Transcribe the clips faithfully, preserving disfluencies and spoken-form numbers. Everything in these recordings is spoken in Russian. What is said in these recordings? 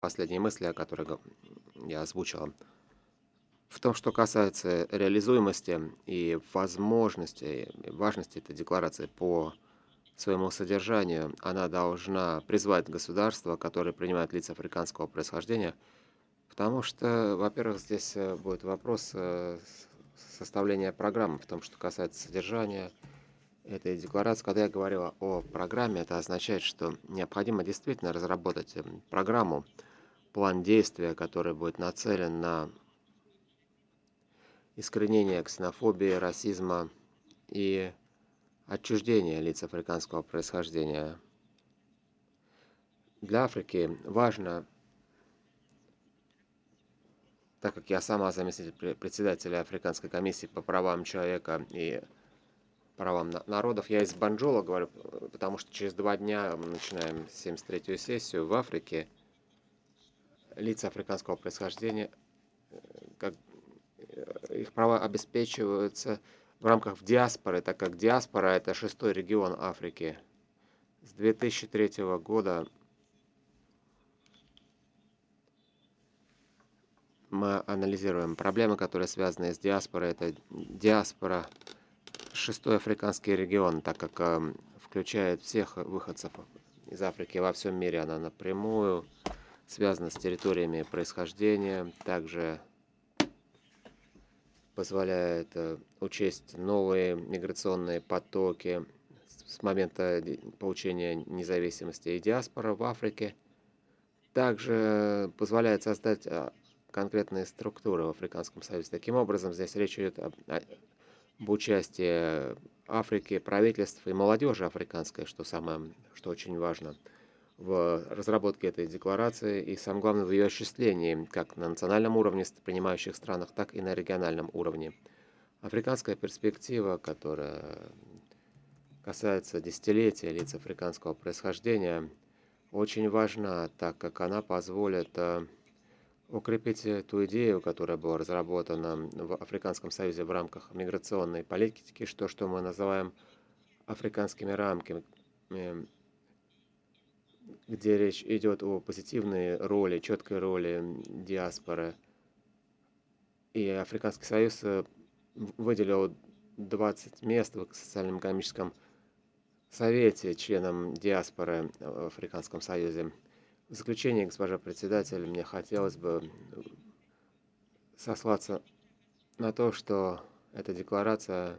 последние мысли, о которых го- я озвучил. В том, что касается реализуемости и возможности, и важности этой декларации по своему содержанию, она должна призвать государства, которые принимают лица африканского происхождения, потому что, во-первых, здесь э, будет вопрос э, с- составления программы, в том, что касается содержания этой декларации. Когда я говорил о программе, это означает, что необходимо действительно разработать эм, программу, план действия, который будет нацелен на искоренение ксенофобии, расизма и отчуждения лиц африканского происхождения. Для Африки важно, так как я сама заместитель пре- председателя Африканской комиссии по правам человека и правам на- народов, я из Банджола говорю, э, потому что через два дня мы начинаем семьдесят третью сессию в Африке. Лица африканского происхождения, как э, их права обеспечиваются в рамках диаспоры, так как диаспора — это шестой регион Африки. С две тысячи третьего года мы анализируем проблемы, которые связаны с диаспорой. Это диаспора — шестой африканский регион, так как эм, включает всех выходцев из Африки во всем мире. Она напрямую связана с территориями происхождения, также позволяет э, учесть новые миграционные потоки с с момента ди- получения независимости. И диаспора в Африке также позволяет создать а, конкретные структуры в Африканском Союзе. Таким образом, здесь речь идет об, о- об участии Африки, правительств и молодежи африканской, что самое, что очень важно, в разработке этой декларации и, самое главное, в ее осуществлении, как на национальном уровне в принимающих странах, так и на региональном уровне. Африканская перспектива, которая касается десятилетия лиц африканского происхождения, очень важна, так как она позволит э, укрепить ту идею, которая была разработана в Африканском Союзе в рамках миграционной политики, что, что мы называем африканскими рамками, э, где речь идет о позитивной роли, четкой роли диаспоры. И Африканский Союз э, выделил двадцать мест в социально-экономическом совете членам диаспоры в Африканском Союзе. В заключение, госпожа председатель, мне хотелось бы сослаться на то, что эта декларация,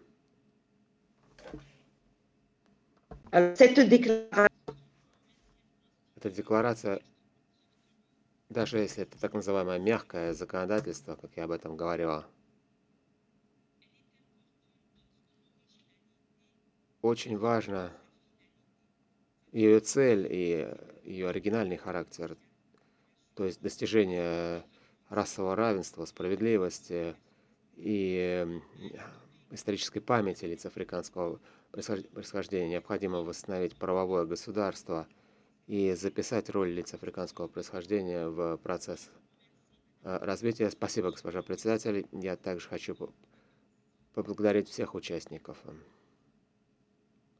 Alors, cette déclaration, эта декларация, даже если это так называемое мягкое законодательство, как я об этом говорила, очень важно ее цель и ее оригинальный характер, то есть достижение расового равенства, справедливости и исторической памяти лиц африканского происхождения. Необходимо восстановить правовое государство и записать роль лиц африканского происхождения в процесс э, развития. Спасибо, госпожа председатель. Я также хочу поблагодарить всех участников.